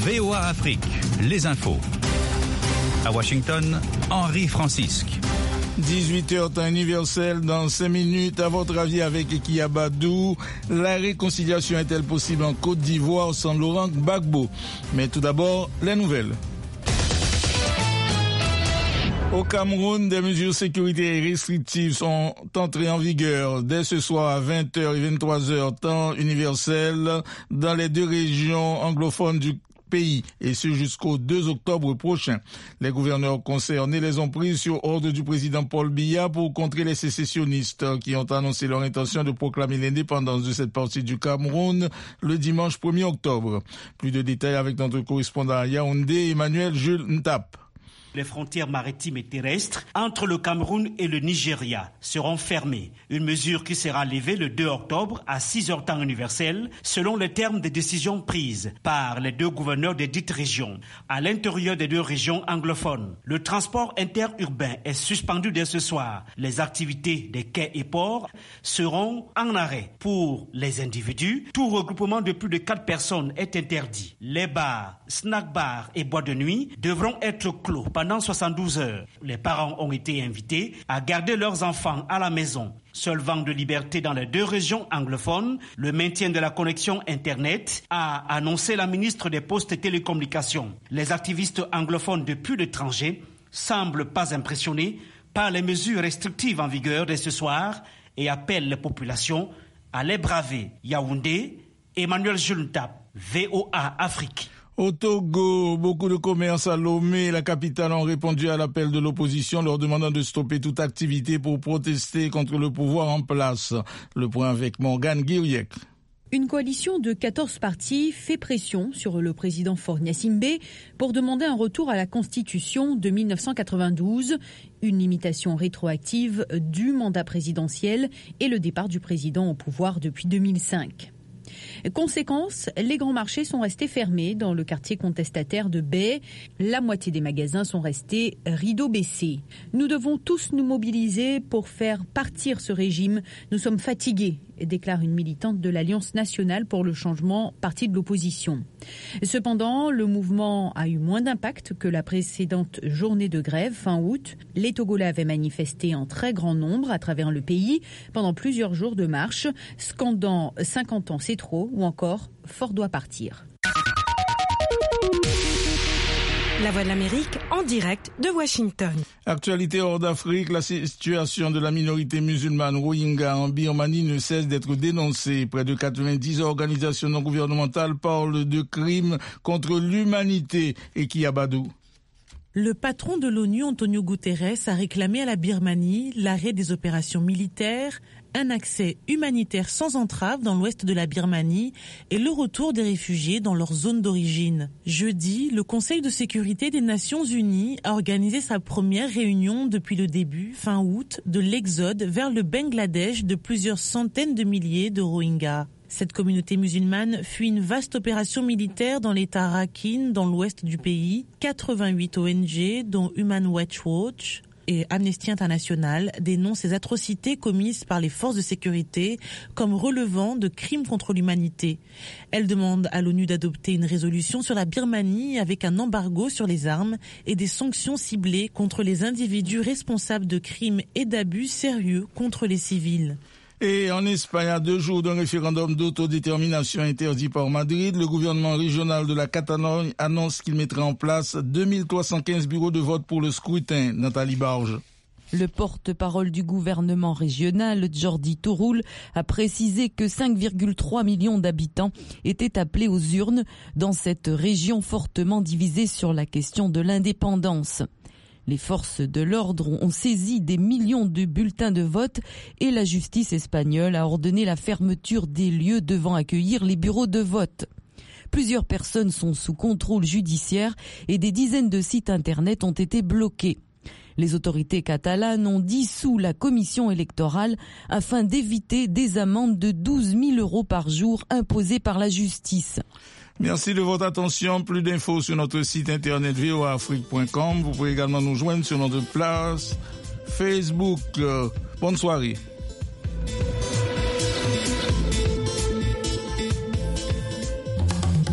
VOA Afrique, les infos. À Washington, Henri Francisque. 18h temps universel dans 5 minutes. À votre avis, avec Ekiyabadou, la réconciliation est-elle possible en Côte d'Ivoire sans Laurent Gbagbo? Mais tout d'abord, les nouvelles. Au Cameroun, des mesures sécurité restrictives sont entrées en vigueur dès ce soir à 20h et 23h temps universel dans les deux régions anglophones du pays, et ce jusqu'au 2 octobre prochain. Les gouverneurs concernés les ont pris sur ordre du président Paul Biya pour contrer les sécessionnistes qui ont annoncé leur intention de proclamer l'indépendance de cette partie du Cameroun le dimanche 1er octobre. Plus de détails avec notre correspondant à Yaoundé, Emmanuel Jules Ntap. Les frontières maritimes et terrestres entre le Cameroun et le Nigeria seront fermées. Une mesure qui sera levée le 2 octobre à 6h temps universel, selon les termes des décisions prises par les deux gouverneurs des dites régions. À l'intérieur des deux régions anglophones, le transport interurbain est suspendu dès ce soir. Les activités des quais et ports seront en arrêt. Pour les individus, tout regroupement de plus de 4 personnes est interdit. Les bars, snack bars et boîtes de nuit devront être clos pendant 72 heures. Les parents ont été invités à garder leurs enfants à la maison. Seul vent de liberté dans les deux régions anglophones, le maintien de la connexion Internet, a annoncé la ministre des Postes et Télécommunications. Les activistes anglophones de plus d'étrangers semblent pas impressionnés par les mesures restrictives en vigueur dès ce soir et appellent les populations à les braver. Yaoundé, Emmanuel Jules Ntap, VOA Afrique. Au Togo, beaucoup de commerces à Lomé, la capitale, ont répondu à l'appel de l'opposition leur demandant de stopper toute activité pour protester contre le pouvoir en place. Le point avec Morgane Guiriec. Une coalition de 14 partis fait pression sur le président Faure Gnassingbé pour demander un retour à la Constitution de 1992, une limitation rétroactive du mandat présidentiel et le départ du président au pouvoir depuis 2005. Conséquence, les grands marchés sont restés fermés dans le quartier contestataire de Baie. La moitié des magasins sont restés rideaux baissés. Nous devons tous nous mobiliser pour faire partir ce régime. Nous sommes fatigués, déclare une militante de l'Alliance nationale pour le changement, parti de l'opposition. Cependant, le mouvement a eu moins d'impact que la précédente journée de grève fin août. Les Togolais avaient manifesté en très grand nombre à travers le pays pendant plusieurs jours de marche, scandant 50 ans c'est trop ou encore Faure doit partir. La Voix de l'Amérique en direct de Washington. Actualité hors d'Afrique, la situation de la minorité musulmane Rohingya en Birmanie ne cesse d'être dénoncée. Près de 90 organisations non gouvernementales parlent de crimes contre l'humanité. Ekiyabadou. Le patron de l'ONU, Antonio Guterres, a réclamé à la Birmanie l'arrêt des opérations militaires, un accès humanitaire sans entrave dans l'ouest de la Birmanie et le retour des réfugiés dans leur zone d'origine. Jeudi, le Conseil de sécurité des Nations Unies a organisé sa première réunion depuis le début, fin août, de l'exode vers le Bangladesh de plusieurs centaines de milliers de Rohingyas. Cette communauté musulmane fuit une vaste opération militaire dans l'état Rakhine, dans l'ouest du pays. 88 ONG, dont Human Rights Watch et Amnesty International, dénoncent ces atrocités commises par les forces de sécurité comme relevant de crimes contre l'humanité. Elles demandent à l'ONU d'adopter une résolution sur la Birmanie avec un embargo sur les armes et des sanctions ciblées contre les individus responsables de crimes et d'abus sérieux contre les civils. Et en Espagne, à 2 jours d'un référendum d'autodétermination interdit par Madrid, le gouvernement régional de la Catalogne annonce qu'il mettra en place 2315 bureaux de vote pour le scrutin. Nathalie Barge. Le porte-parole du gouvernement régional, Jordi Turull, a précisé que 5,3 millions d'habitants étaient appelés aux urnes dans cette région fortement divisée sur la question de l'indépendance. Les forces de l'ordre ont saisi des millions de bulletins de vote et la justice espagnole a ordonné la fermeture des lieux devant accueillir les bureaux de vote. Plusieurs personnes sont sous contrôle judiciaire et des dizaines de sites internet ont été bloqués. Les autorités catalanes ont dissous la commission électorale afin d'éviter des amendes de 12 000 € par jour imposées par la justice. Merci de votre attention. Plus d'infos sur notre site internet voaafrique.com. Vous pouvez également nous joindre sur notre page Facebook. Bonne soirée.